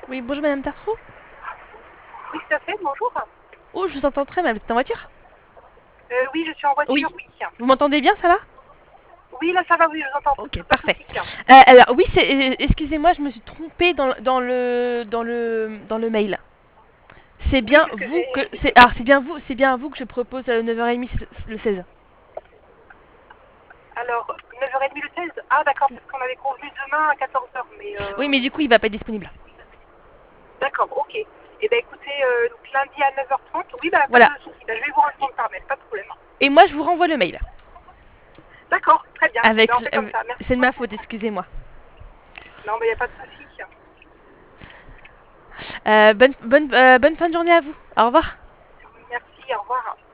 Oui, bonjour Madame Tartrou. Oui, tout à fait, bonjour. Oh, je vous entends très mal, vous êtes en voiture? Oui, je suis en Oui. voiture, oui. Vous m'entendez bien, ça va? Oui, là, ça va, oui, je vous entends, Ok, pas de parfait. souci. Alors, oui, excusez-moi, je me suis trompée dans le mail. C'est Oui, bien parce que vous que... j'ai... C'est bien à vous que je propose 9h30 le 16. Alors, 9h30 le 16. Ah, d'accord, parce qu'on avait convenu demain à 14h, mais... Oui, mais du coup, il va pas être disponible. D'accord, ok. Eh bien, écoutez, donc lundi à 9h30, oui, bah, pas Voilà. de souci. Bah, je vais vous répondre par mail, pas de problème. Et moi, je vous renvoie le mail. D'accord, très bien. Eh Avec... bien, on fait comme ça, merci C'est de ma beaucoup. faute, excusez-moi. Non, mais il n'y a pas de souci. Bonne fin de journée à vous. Au revoir. Merci, au revoir.